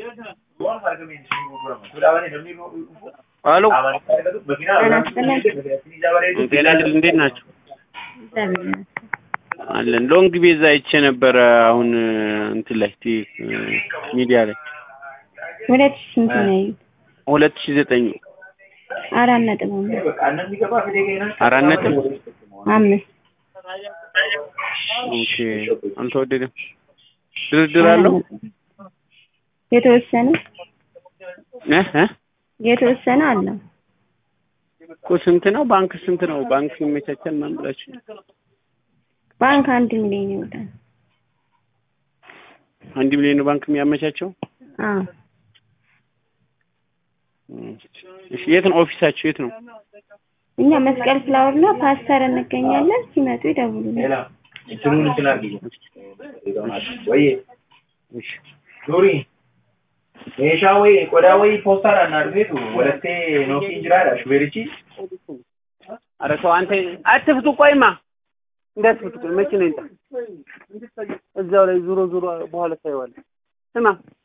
አሎ ጤና እንዴት ናችሁ? አለን ሎንግ ቤዛ አይቼ ነበር አሁን እንትን ላይ ሚዲያ ላይ 2009 4 ነጥብ 5 ኦኬ አልተወደደም ድርድር አለው የተወሰነ አለው እኮ ስንት ነው ባንክ ስንት ነው ባንክ የሚመቻቸል ማምጣች ባንክ 1 ሚሊዮን ይወጣል 1 ሚሊዮን ባንክ የሚያመቻቸው እሺ የት ነው ኦፊሳችሁ የት ነው እኛ መስቀል ፍላወር ነው ፓስተር እንገኛለን ሲመጡ ይደውሉልኝ እንትኑን እንትን አድርጊ ወይ እሺ ዶሪ ሜሻ ወይ ቆዳ ወይ ፖስታር አናርገቱ ወለቴ ኖኪ እንጅራዳ ሹቤሪቺ አረተው አንተ አትፍቱ ቆይማ እንዳትፍቱ ቆይ መኪና ይንጣ እዛው ላይ ዙሮ በኋላ ታይዋለህ ስማ